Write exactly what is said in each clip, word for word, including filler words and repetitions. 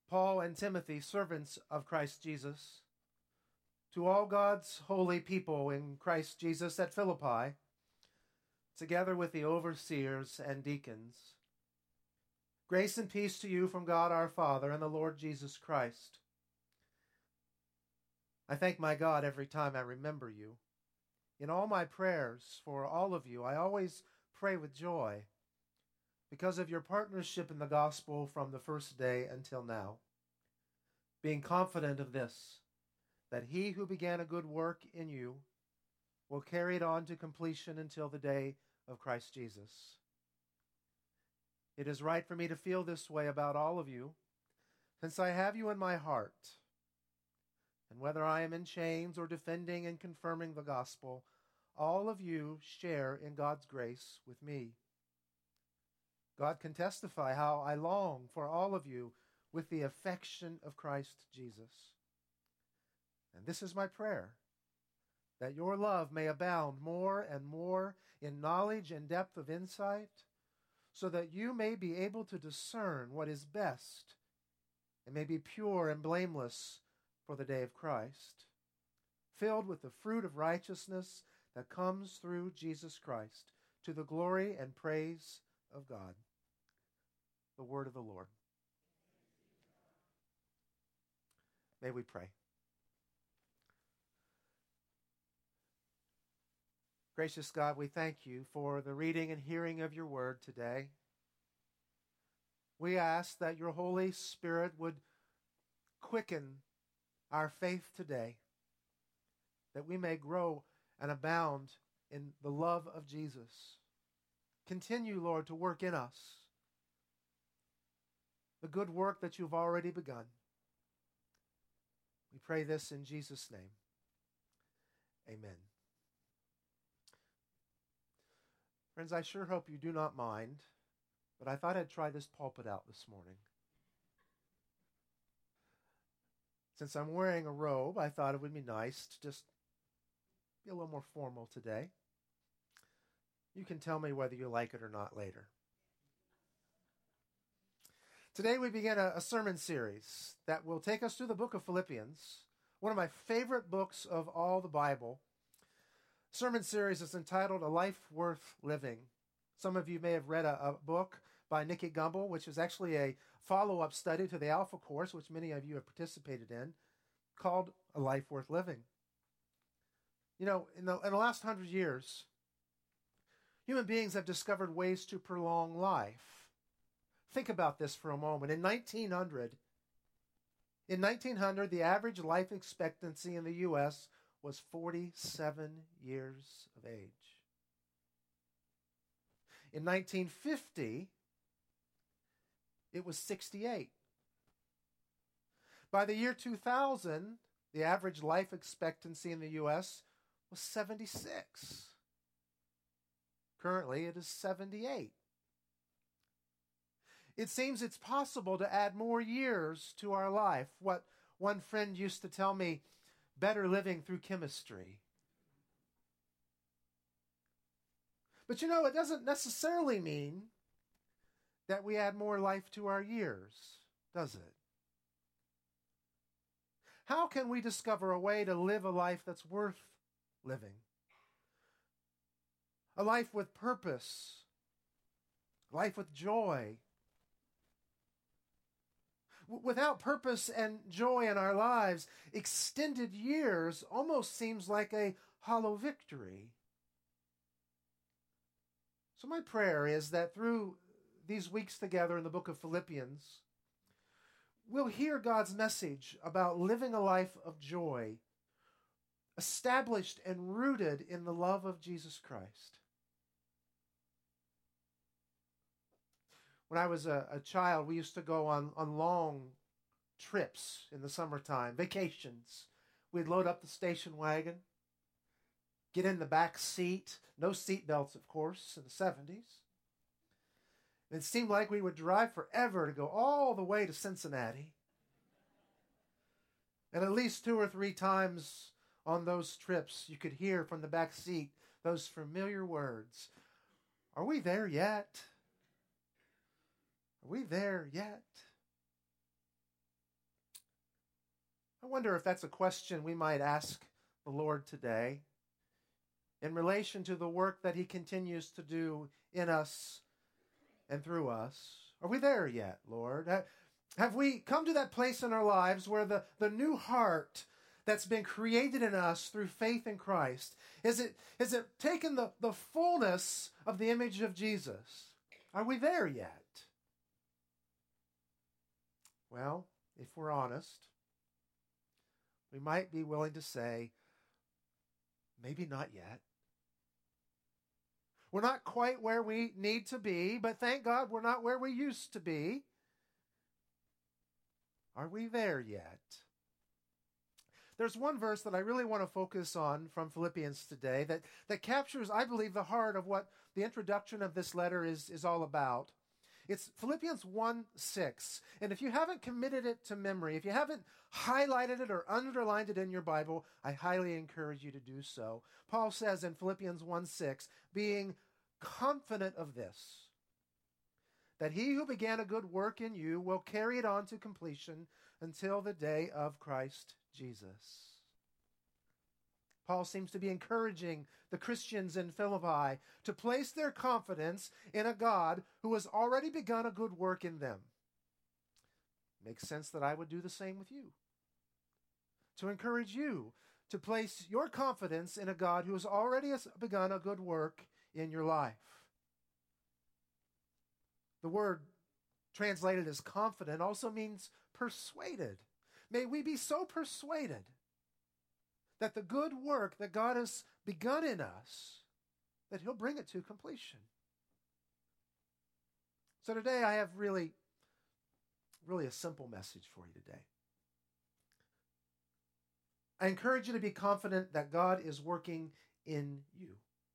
Paul and Timothy, servants of Christ Jesus, to all God's holy people in Christ Jesus at Philippi, together with the overseers and deacons. Grace and peace to you from God our Father and the Lord Jesus Christ. I thank my God every time I remember you. In all my prayers for all of you, I always pray with joy because of your partnership in the gospel from the first day until now, being confident of this, that he who began a good work in you will carry it on to completion until the day of Christ Jesus. It is right for me to feel this way about all of you, since I have you in my heart. And whether I am in chains or defending and confirming the gospel, all of you share in God's grace with me. God can testify how I long for all of you with the affection of Christ Jesus. And this is my prayer, that your love may abound more and more in knowledge and depth of insight, so that you may be able to discern what is best and may be pure and blameless for the day of Christ, filled with the fruit of righteousness that comes through Jesus Christ, to the glory and praise of God. The word of the Lord. May we pray. Gracious God, we thank you for the reading and hearing of your word today. We ask that your Holy Spirit would quicken our faith today, that we may grow and abound in the love of Jesus. Continue, Lord, to work in us the good work that you've already begun. We pray this in Jesus' name. Amen. Friends, I sure hope you do not mind, but I thought I'd try this pulpit out this morning. Since I'm wearing a robe, I thought it would be nice to just be a little more formal today. You can tell me whether you like it or not later. Today we begin a, a sermon series that will take us through the book of Philippians, one of my favorite books of all the Bible. Sermon series is entitled A Life Worth Living. Some of you may have read a, a book by Nicky Gumbel, which is actually a follow-up study to the Alpha Course, which many of you have participated in, called A Life Worth Living. You know, in the, in the last hundred years, human beings have discovered ways to prolong life. Think about this for a moment. In nineteen hundred, in nineteen hundred, the average life expectancy in the U S was forty-seven years of age. In nineteen fifty, it was sixty-eight. By the year two thousand, the average life expectancy in the U S was seventy-six. Currently, it is seventy-eight. It seems it's possible to add more years to our life. What one friend used to tell me, better living through chemistry. But you know, it doesn't necessarily mean that we add more life to our years, does it? How can we discover a way to live a life that's worth living? A life with purpose, a life with joy. Without purpose and joy in our lives, extended years almost seems like a hollow victory. So my prayer is that through these weeks together in the book of Philippians, we'll hear God's message about living a life of joy, established and rooted in the love of Jesus Christ. When I was a, a child, we used to go on, on long trips in the summertime, vacations. We'd load up the station wagon, get in the back seat, no seat belts, of course, in the seventies. And it seemed like we would drive forever to go all the way to Cincinnati. And at least two or three times on those trips, you could hear from the back seat those familiar words. Are we there yet? Are we there yet? I wonder if that's a question we might ask the Lord today in relation to the work that he continues to do in us and through us. Are we there yet, Lord? Have we come to that place in our lives where the, the new heart that's been created in us through faith in Christ, is it, is it taken the, the fullness of the image of Jesus? Are we there yet? Well, if we're honest, we might be willing to say, maybe not yet. We're not quite where we need to be, but thank God we're not where we used to be. Are we there yet? There's one verse that I really want to focus on from Philippians today that, that captures, I believe, the heart of what the introduction of this letter is, is all about. It's Philippians one six. And if you haven't committed it to memory, if you haven't highlighted it or underlined it in your Bible, I highly encourage you to do so. Paul says in Philippians one six, being confident of this, that he who began a good work in you will carry it on to completion until the day of Christ Jesus. Paul seems to be encouraging the Christians in Philippi to place their confidence in a God who has already begun a good work in them. Makes sense that I would do the same with you. To encourage you to place your confidence in a God who has already begun a good work in your life. The word translated as confident also means persuaded. May we be so persuaded that the good work that God has begun in us, that he'll bring it to completion. So today I have really, really a simple message for you today. I encourage you to be confident that God is working in you.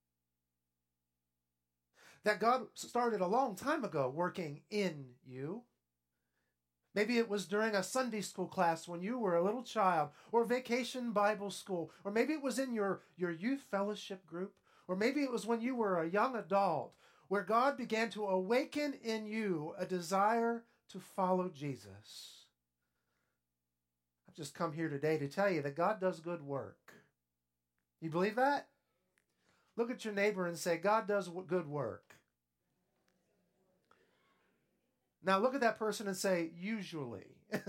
That God started a long time ago working in you. Maybe it was during a Sunday school class when you were a little child, or vacation Bible school, or maybe it was in your, your youth fellowship group, or maybe it was when you were a young adult, where God began to awaken in you a desire to follow Jesus. I've just come here today to tell you that God does good work. You believe that? Look at your neighbor and say, God does good work. Now look at that person and say, usually.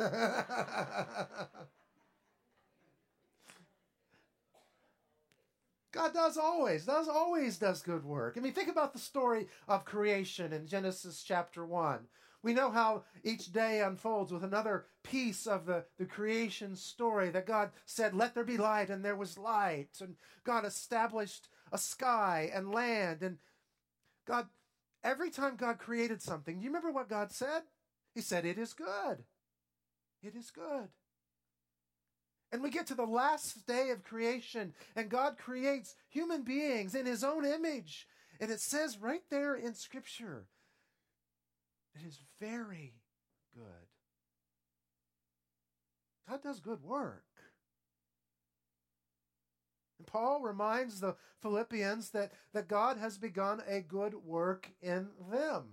God does always, does always does good work. I mean, think about the story of creation in Genesis chapter one. We know how each day unfolds with another piece of the, the creation story, that God said, let there be light, and there was light. And God established a sky and land. And God, every time God created something, do you remember what God said? He said, it is good. It is good. And we get to the last day of creation, and God creates human beings in his own image. And it says right there in Scripture, it is very good. God does good work. And Paul reminds the Philippians that, that God has begun a good work in them.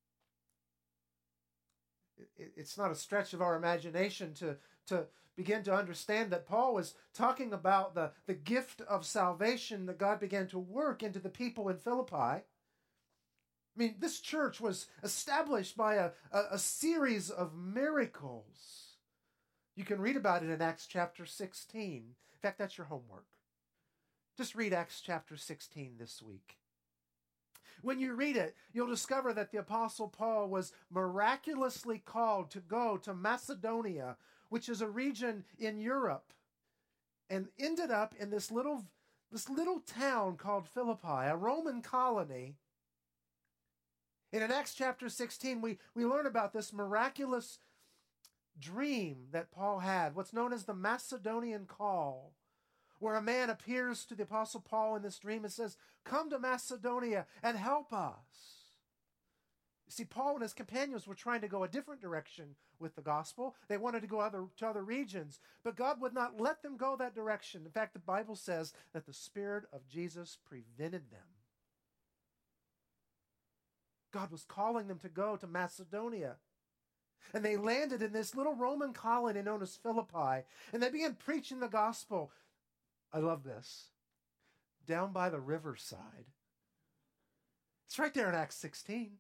It, it's not a stretch of our imagination to, to begin to understand that Paul was talking about the, the gift of salvation that God began to work into the people in Philippi. I mean, this church was established by a, a, a series of miracles. You can read about it in Acts chapter sixteen. In fact, that's your homework. Just read Acts chapter sixteen this week. When you read it, you'll discover that the Apostle Paul was miraculously called to go to Macedonia, which is a region in Europe, and ended up in this little, this little town called Philippi, a Roman colony. And in Acts chapter sixteen, we, we learn about this miraculous dream that Paul had, what's known as the Macedonian call, where a man appears to the Apostle Paul in this dream and says, come to Macedonia and help us. You see, Paul and his companions were trying to go a different direction with the gospel. They wanted to go other, to other regions, but God would not let them go that direction. In fact, the Bible says that the Spirit of Jesus prevented them. God was calling them to go to Macedonia. And they landed in this little Roman colony known as Philippi. And they began preaching the gospel. I love this. Down by the riverside. It's right there in Acts sixteen.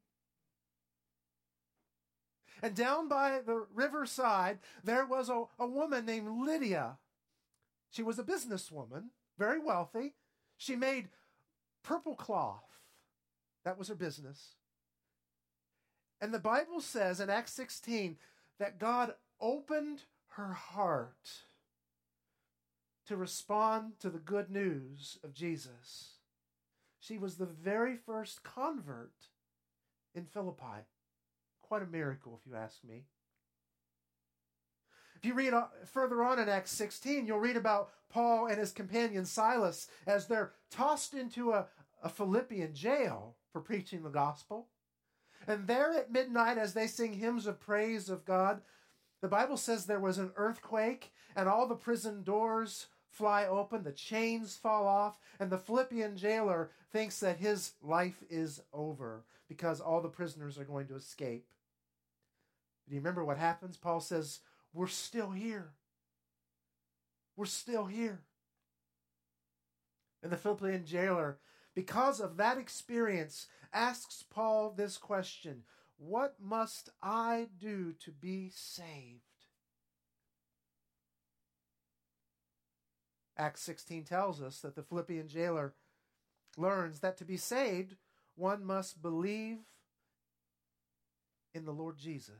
And down by the riverside, there was a, a woman named Lydia. She was a businesswoman, very wealthy. She made purple cloth. That was her business. And the Bible says in Acts sixteen that God opened her heart to respond to the good news of Jesus. She was the very first convert in Philippi. Quite a miracle, if you ask me. If you read further on in Acts sixteen, you'll read about Paul and his companion Silas as they're tossed into a, a Philippian jail for preaching the gospel. And there at midnight, as they sing hymns of praise of God, the Bible says there was an earthquake and all the prison doors fly open, the chains fall off, and the Philippian jailer thinks that his life is over because all the prisoners are going to escape. Do you remember what happens? Paul says, we're still here. We're still here. And the Philippian jailer, because of that experience, asks Paul this question: what must I do to be saved? Acts sixteen tells us that the Philippian jailer learns that to be saved, one must believe in the Lord Jesus.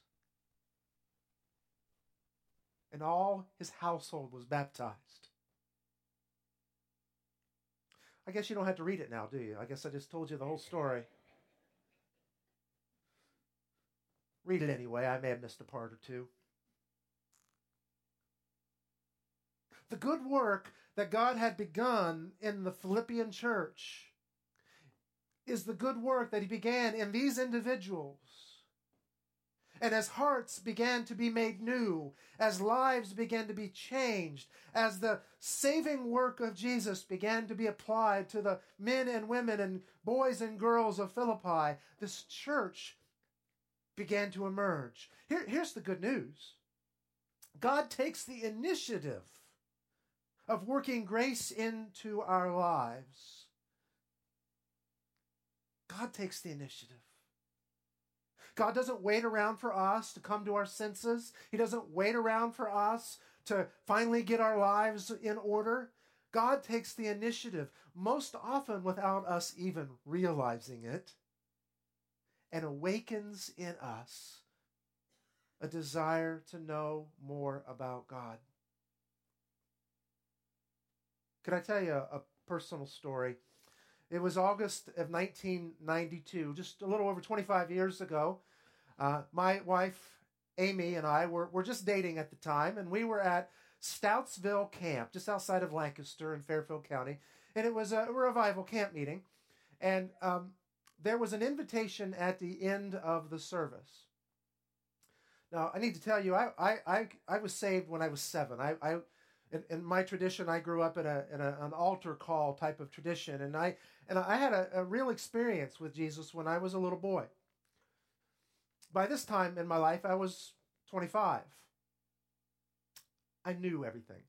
And all his household was baptized. I guess you don't have to read it now, do you? I guess I just told you the whole story. Read it anyway. I may have missed a part or two. The good work that God had begun in the Philippian church is the good work that he began in these individuals. And as hearts began to be made new, as lives began to be changed, as the saving work of Jesus began to be applied to the men and women and boys and girls of Philippi, this church began to emerge. Here, here's the good news. God takes the initiative of working grace into our lives. God takes the initiative. God doesn't wait around for us to come to our senses. He doesn't wait around for us to finally get our lives in order. God takes the initiative, most often without us even realizing it, and awakens in us a desire to know more about God. Could I tell you a personal story? It was August of nineteen ninety-two, just a little over twenty-five years ago. Uh, my wife, Amy, and I were, were just dating at the time, and we were at Stoutsville Camp, just outside of Lancaster in Fairfield County, and it was a revival camp meeting, and um, there was an invitation at the end of the service. Now, I need to tell you, I I, I, I was saved when I was seven. I, I in, in my tradition, I grew up in a in a, an altar call type of tradition, and I and I had a, a real experience with Jesus when I was a little boy. By this time in my life, I was twenty-five. I knew everything.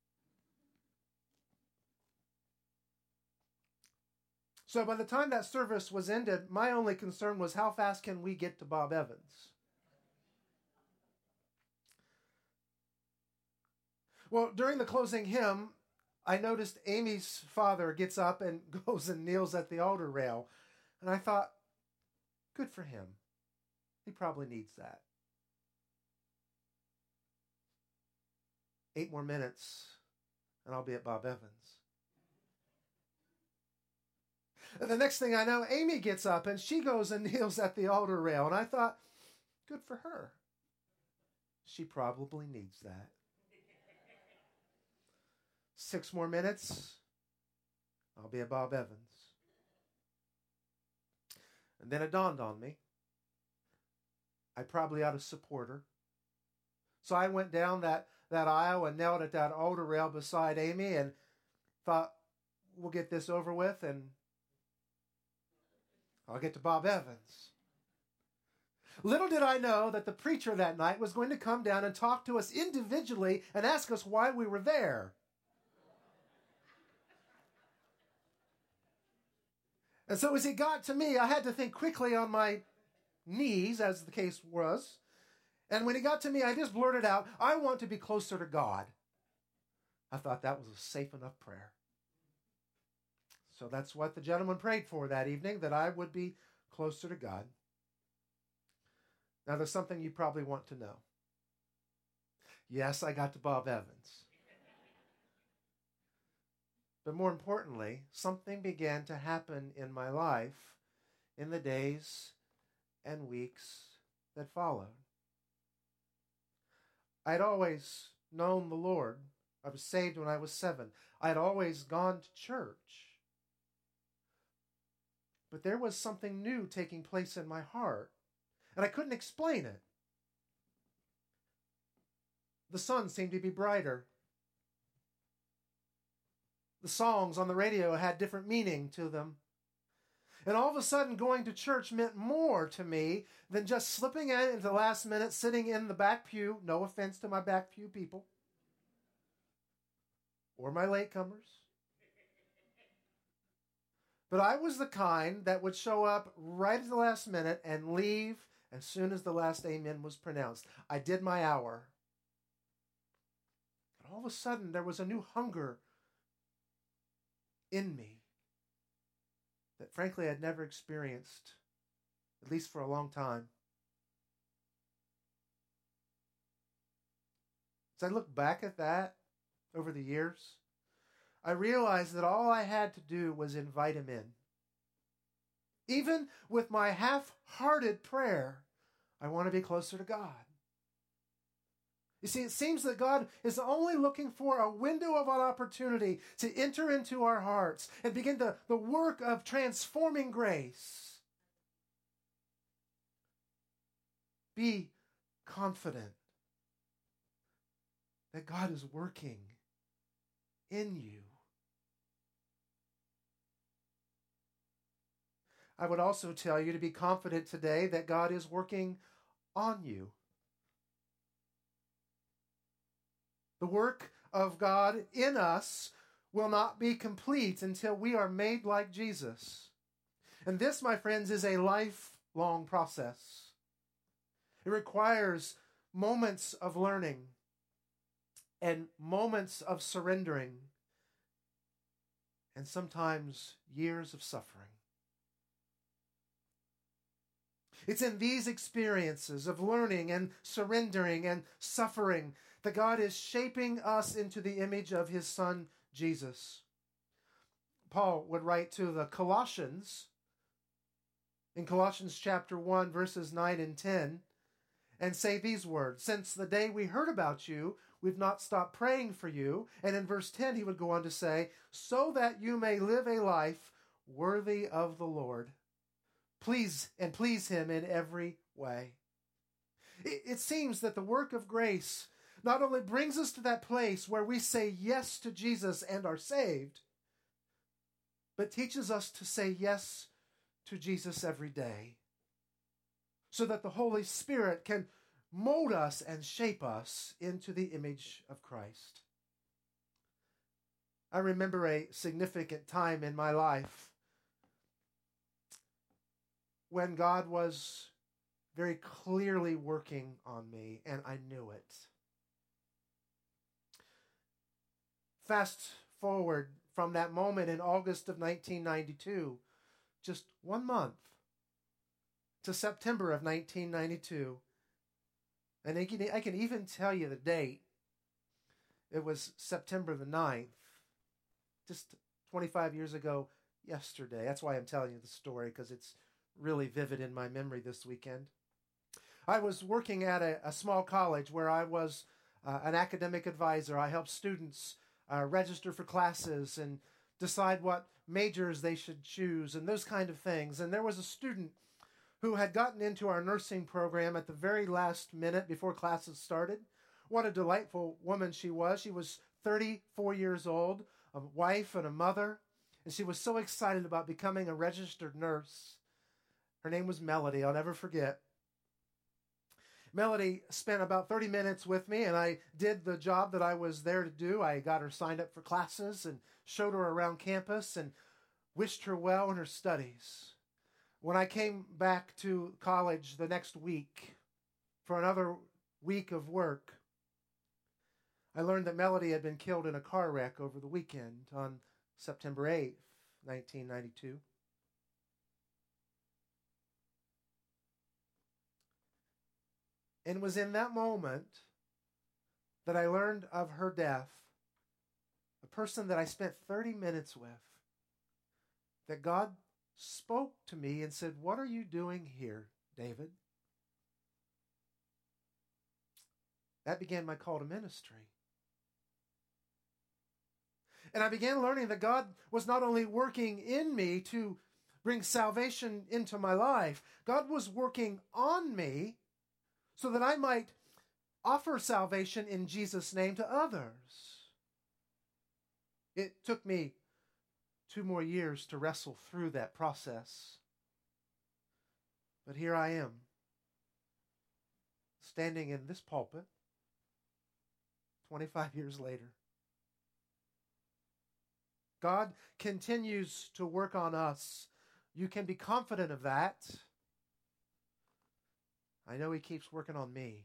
So by the time that service was ended, my only concern was how fast can we get to Bob Evans? Well, during the closing hymn, I noticed Amy's father gets up and goes and kneels at the altar rail. And I thought, good for him. He probably needs that. Eight more minutes, and I'll be at Bob Evans. And the next thing I know, Amy gets up and she goes and kneels at the altar rail. And I thought, good for her. She probably needs that. Six more minutes, I'll be at Bob Evans. And then it dawned on me, I probably ought to support her. So I went down that, that aisle and knelt at that altar rail beside Amy and thought, we'll get this over with and I'll get to Bob Evans. Little did I know that the preacher that night was going to come down and talk to us individually and ask us why we were there. And so as he got to me, I had to think quickly on my knees, as the case was. And when he got to me, I just blurted out, I want to be closer to God. I thought that was a safe enough prayer. So that's what the gentleman prayed for that evening, that I would be closer to God. Now, there's something you probably want to know. Yes, I got to Bob Evans. But more importantly, something began to happen in my life in the days and weeks that followed. I'd always known the Lord. I was saved when I was seven. I'd always gone to church. But there was something new taking place in my heart, and I couldn't explain it. The sun seemed to be brighter. The songs on the radio had different meaning to them. And all of a sudden, going to church meant more to me than just slipping in at the last minute, sitting in the back pew. No offense to my back pew people. Or my latecomers. But I was the kind that would show up right at the last minute and leave as soon as the last amen was pronounced. I did my hour. And all of a sudden, there was a new hunger in me that frankly I'd never experienced, at least for a long time. As I look back at that over the years, I realized that all I had to do was invite him in. Even with my half-hearted prayer, I want to be closer to God. You see, it seems that God is only looking for a window of an opportunity to enter into our hearts and begin the, the work of transforming grace. Be confident that God is working in you. I would also tell you to be confident today that God is working on you. The work of God in us will not be complete until we are made like Jesus. And this, my friends, is a lifelong process. It requires moments of learning and moments of surrendering and sometimes years of suffering. It's in these experiences of learning and surrendering and suffering that God is shaping us into the image of his Son, Jesus. Paul would write to the Colossians in Colossians chapter one, verses nine and ten, and say these words, "Since the day we heard about you, we've not stopped praying for you." And in verse ten, he would go on to say, "So that you may live a life worthy of the Lord. Please and please him in every way." It, it seems that the work of grace not only brings us to that place where we say yes to Jesus and are saved, but teaches us to say yes to Jesus every day, so that the Holy Spirit can mold us and shape us into the image of Christ. I remember a significant time in my life when God was very clearly working on me, and I knew it. Fast forward from that moment in August of nineteen ninety-two, just one month, to September of nineteen ninety-two. And I can, I can even tell you the date. It was September the ninth, just twenty-five years ago yesterday. That's why I'm telling you the story, because it's really vivid in my memory this weekend. I was working at a, a small college where I was uh, an academic advisor. I helped students uh, register for classes and decide what majors they should choose and those kind of things. And there was a student who had gotten into our nursing program at the very last minute before classes started. What a delightful woman she was. She was thirty-four years old, a wife and a mother, and she was so excited about becoming a registered nurse. Her name was Melody. I'll never forget. Melody spent about thirty minutes with me, and I did the job that I was there to do. I got her signed up for classes and showed her around campus and wished her well in her studies. When I came back to college the next week for another week of work, I learned that Melody had been killed in a car wreck over the weekend on September eighth, nineteen ninety-two. And it was in that moment that I learned of her death, a person that I spent thirty minutes with, that God spoke to me and said, "What are you doing here, David?" That began my call to ministry. And I began learning that God was not only working in me to bring salvation into my life, God was working on me so that I might offer salvation in Jesus' name to others. It took me two more years to wrestle through that process. But here I am, standing in this pulpit twenty-five years later. God continues to work on us. You can be confident of that. I know He keeps working on me.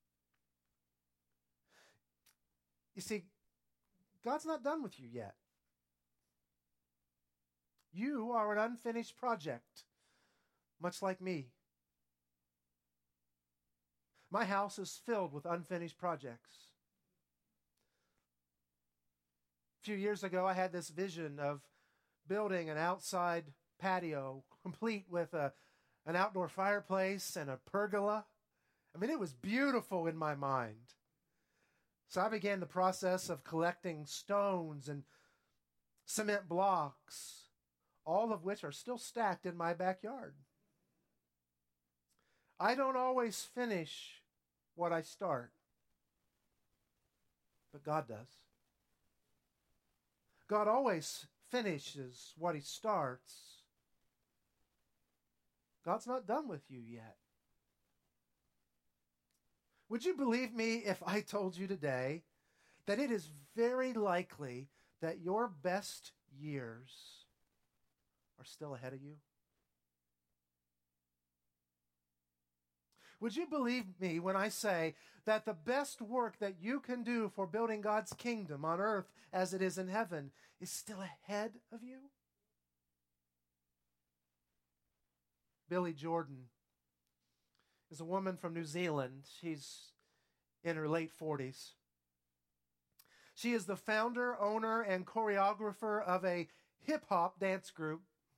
You see, God's not done with you yet. You are an unfinished project, much like me. My house is filled with unfinished projects. A few years ago, I had this vision of building an outside patio, complete with a, an outdoor fireplace and a pergola. I mean, it was beautiful in my mind. So I began the process of collecting stones and cement blocks, all of which are still stacked in my backyard. I don't always finish what I start, but God does. God always finishes what He starts. God's not done with you yet. Would you believe me if I told you today that it is very likely that your best years are still ahead of you? Would you believe me when I say that the best work that you can do for building God's kingdom on earth as it is in heaven is still ahead of you? Billy Jordan is a woman from New Zealand. She's in her late forties. She is the founder, owner, and choreographer of a hip-hop dance group.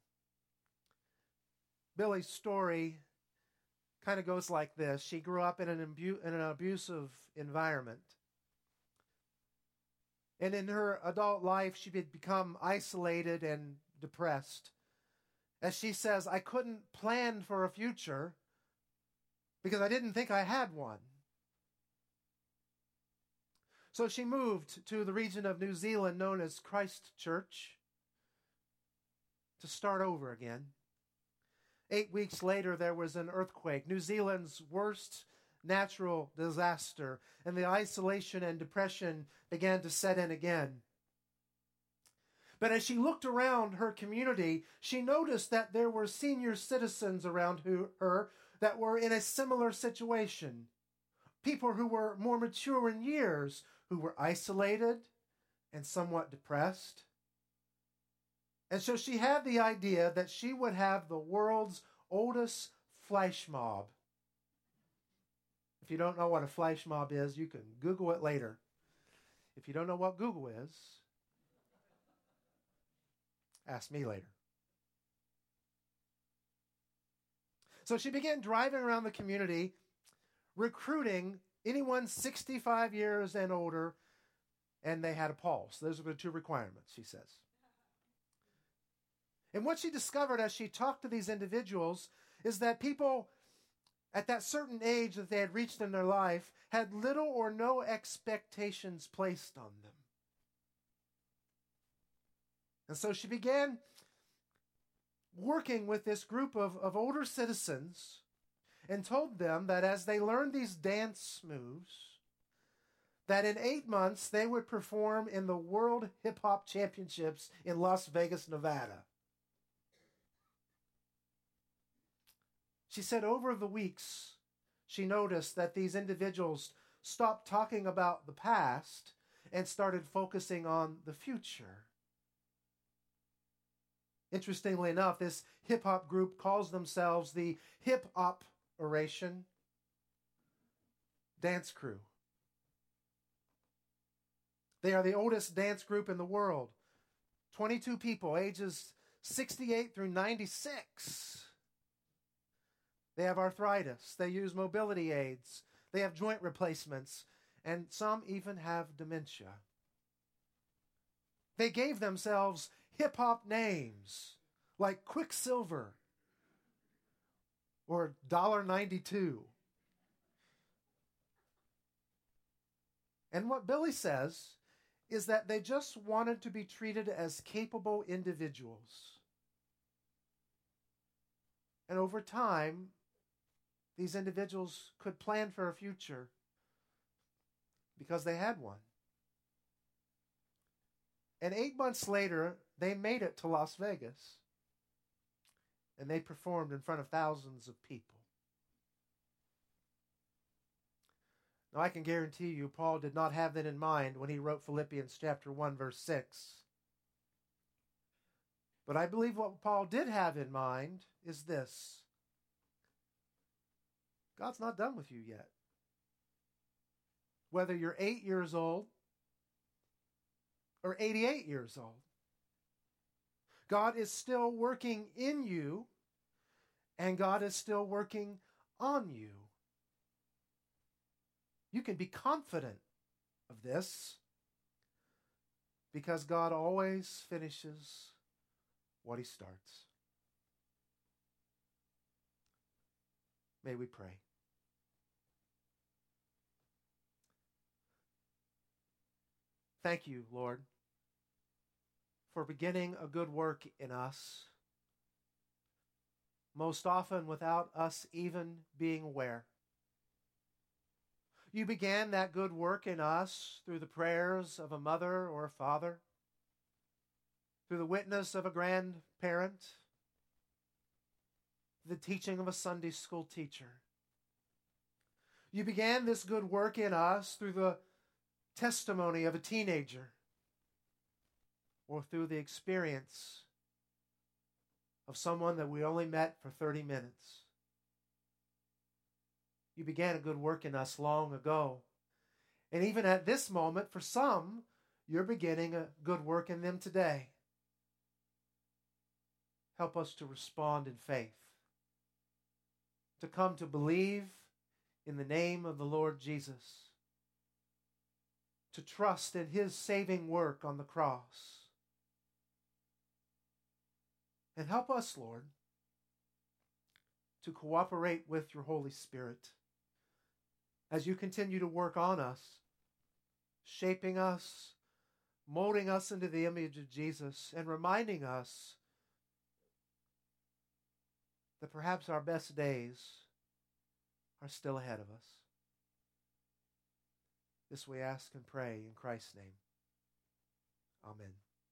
Billy's story kind of goes like this. She grew up in an, abu- in an abusive environment. And in her adult life, she had become isolated and depressed. As she says, I couldn't plan for a future because I didn't think I had one. So she moved to the region of New Zealand known as Christchurch to start over again. Eight weeks later, there was an earthquake, New Zealand's worst natural disaster, and the isolation and depression began to set in again. But as she looked around her community, she noticed that there were senior citizens around who, her that were in a similar situation. People who were more mature in years, who were isolated and somewhat depressed. And so she had the idea that she would have the world's oldest flash mob. If you don't know what a flash mob is, you can Google it later. If you don't know what Google is, ask me later. So she began driving around the community, recruiting anyone sixty-five years and older, and they had a pulse. Those were the two requirements, she says. And what she discovered as she talked to these individuals is that people at that certain age that they had reached in their life had little or no expectations placed on them. And so she began working with this group of, of older citizens, and told them that as they learned these dance moves, that in eight months they would perform in the World Hip Hop Championships in Las Vegas, Nevada. She said over the weeks, she noticed that these individuals stopped talking about the past and started focusing on the future. Interestingly enough, this hip-hop group calls themselves the Hip-Hop Oration Dance Crew. They are the oldest dance group in the world. twenty-two people, ages sixty-eight through ninety-six. They have arthritis. They use mobility aids. They have joint replacements. And some even have dementia. They gave themselves hip-hop names like Quicksilver or one dollar ninety-two. And what Billy says is that they just wanted to be treated as capable individuals. And over time, these individuals could plan for a future because they had one. And eight months later, they made it to Las Vegas. And they performed in front of thousands of people. Now, I can guarantee you, Paul did not have that in mind when he wrote Philippians chapter one, verse six. But I believe what Paul did have in mind is this: God's not done with you yet. Whether you're eight years old or eighty-eight years old, God is still working in you, and God is still working on you. You can be confident of this because God always finishes what he starts. May we pray. Thank you, Lord, for beginning a good work in us, most often without us even being aware. You began that good work in us through the prayers of a mother or a father, through the witness of a grandparent, the teaching of a Sunday school teacher. You began this good work in us through the testimony of a teenager or through the experience of someone that we only met for thirty minutes. You began a good work in us long ago. And even at this moment, for some, you're beginning a good work in them today. Help us to respond in faith, to come to believe in the name of the Lord Jesus, to trust in his saving work on the cross. And help us, Lord, to cooperate with your Holy Spirit as you continue to work on us, shaping us, molding us into the image of Jesus, and reminding us that perhaps our best days are still ahead of us. This we ask and pray in Christ's name. Amen.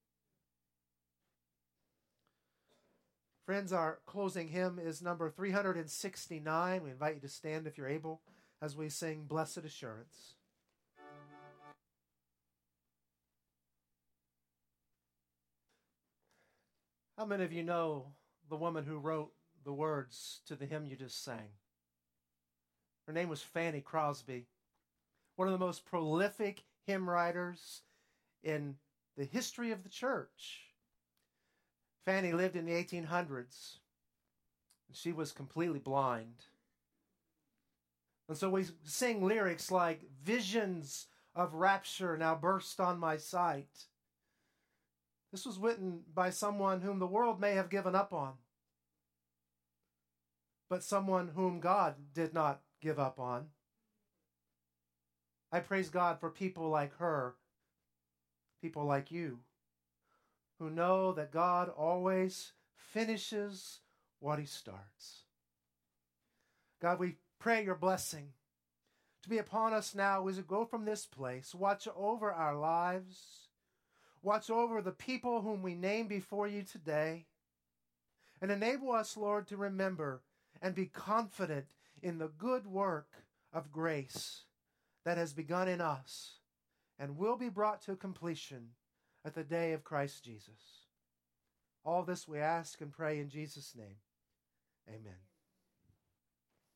Friends, our closing hymn is number three hundred sixty-nine. We invite you to stand if you're able as we sing Blessed Assurance. How many of you know the woman who wrote the words to the hymn you just sang? Her name was Fanny Crosby, one of the most prolific hymn writers in the history of the church. Fanny lived in the eighteen hundreds, and she was completely blind. And so we sing lyrics like, "Visions of rapture now burst on my sight." This was written by someone whom the world may have given up on, but someone whom God did not give up on. I praise God for people like her, people like you, who know that God always finishes what he starts. God, we pray your blessing to be upon us now as we go from this place. Watch over our lives. Watch over the people whom we name before you today. And enable us, Lord, to remember and be confident in the good work of grace that has begun in us and will be brought to completion at the day of Christ Jesus. All this we ask and pray in Jesus' name. Amen.